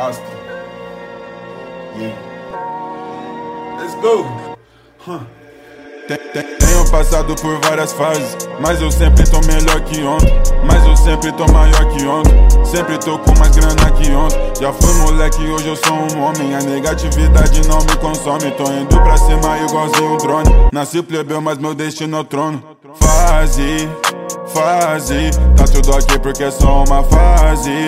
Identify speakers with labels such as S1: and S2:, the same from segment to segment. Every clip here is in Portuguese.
S1: Austin. Yeah. Let's go.
S2: Tenho passado por várias fases, mas eu sempre tô melhor que ontem. Mas eu sempre tô maior que ontem. Sempre tô com mais grana que ontem. Já fui moleque, hoje eu sou um homem. A negatividade não me consome. Tô indo pra cima igualzinho um drone. Nasci plebeu, mas meu destino é o trono. Fase, tá tudo aqui porque é só uma fase.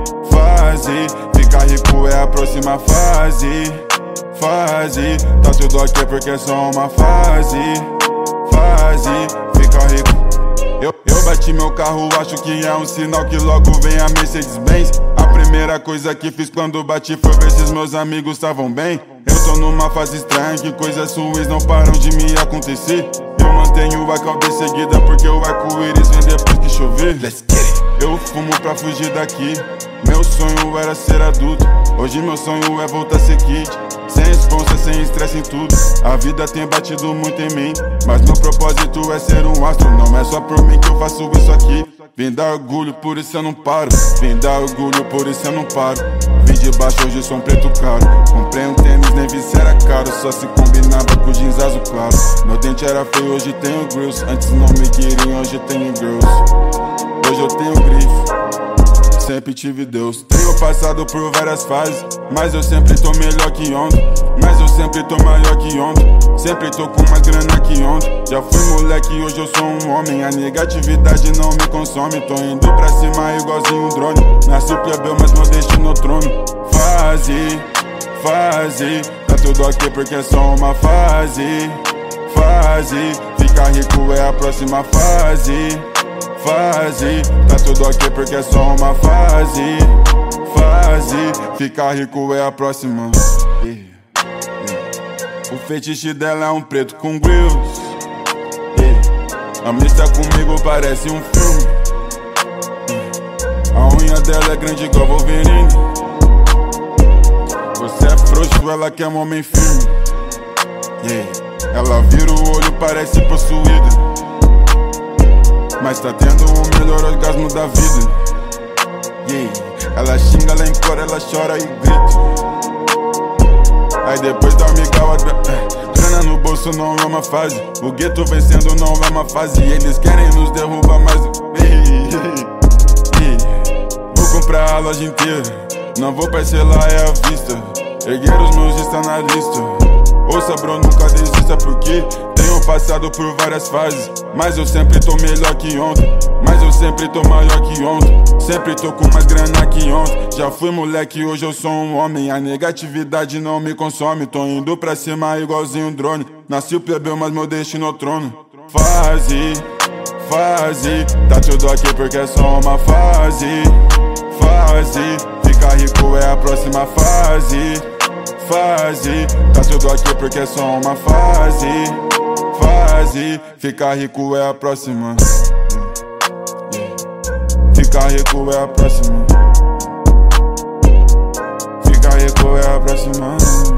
S2: Ficar rico é a próxima fase. Tá tudo aqui porque é só uma fase. Ficar rico. Eu bati meu carro, acho que é um sinal que logo vem a Mercedes-Benz. A primeira coisa que fiz quando bati foi ver se os meus amigos estavam bem. Eu tô numa fase estranha que coisas ruins não param de me acontecer. Eu mantenho a calça seguida porque o arco-íris vem depois que chover.
S1: Let's get it.
S2: Eu fumo pra fugir daqui. Meu sonho era ser adulto. Hoje meu sonho é voltar a ser kid. Sem responsa, sem estresse em tudo. A vida tem batido muito em mim, mas meu propósito é ser um astro. Não é só por mim que eu faço isso aqui. Vem dar orgulho, por isso eu não paro. Vem dar orgulho, por isso eu não paro. Vim de baixo, hoje sou um preto caro. Comprei um tênis, nem vi se era caro. Só se combinava com jeans azul claro. Meu dente era feio, hoje tenho grills. Antes não me queriam, hoje tenho girls. Hoje eu tenho grife, sempre tive Deus. Tenho passado por várias fases, mas eu sempre tô melhor que ontem. Mas eu sempre tô maior que ontem. Sempre tô com mais grana que ontem. Já fui moleque, hoje eu sou um homem. A negatividade não me consome. Tô indo pra cima igualzinho um drone. Nasci plebeu, mas meu destino é o trono. Fase, tá tudo aqui porque é só uma fase. Ficar rico é a próxima fase. Tá tudo aqui porque é só uma fase. Ficar rico é a próxima. O fetiche dela é um preto com grills. A mista comigo parece um filme. A unha dela é grande igual Wolverine. Você é frouxo, ela quer um homem firme. Ela vira o olho, parece possuída, mas tá tendo o melhor orgasmo da vida. Ela xinga, ela implora, ela chora e grita. Aí depois dá um miguel, grana no bolso não é uma fase. O gueto vencendo não é uma fase. Eles querem nos derrubar, mas vou comprar a loja inteira. Não vou parcelar, é à vista. Erguer os meus está na lista. Ouça bro, nunca desista porque tenho passado por várias fases, mas eu sempre tô melhor que ontem. Mas eu sempre tô maior que ontem. Sempre tô com mais grana que ontem. Já fui moleque, hoje eu sou um homem. A negatividade não me consome. Tô indo pra cima igualzinho um drone. Nasci plebeu, mas meu destino é o trono. Fase, tá tudo aqui porque é só uma fase. Ficar rico é a próxima fase. Tá tudo aqui porque é só uma fase. Ficar rico é a próxima. Ficar rico é a próxima. Ficar rico é a próxima.